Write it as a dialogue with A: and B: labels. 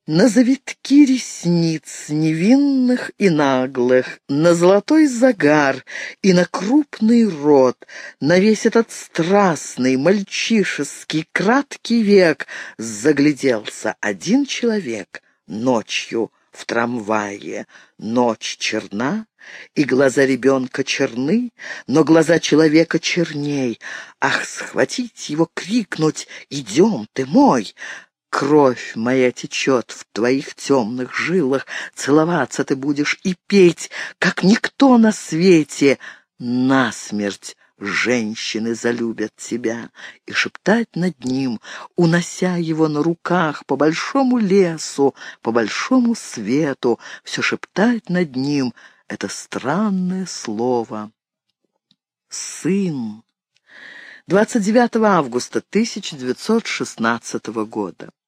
A: На завитки ресниц невинных и наглых, на золотой загар и на крупный рот, на весь этот страстный, мальчишеский, краткий век загляделся один человек ночью в трамвае. Ночь черна, и глаза ребенка черны, но глаза человека черней. Ах, схватить его, крикнуть: «Идем, ты мой!» Кровь моя течет в твоих темных жилах, целоваться ты будешь и петь, как никто на свете. Насмерть женщины залюбят тебя, и шептать над ним, унося его на руках по большому лесу, по большому свету, все шептать над ним это странное слово «сын». 29 августа 1916 года.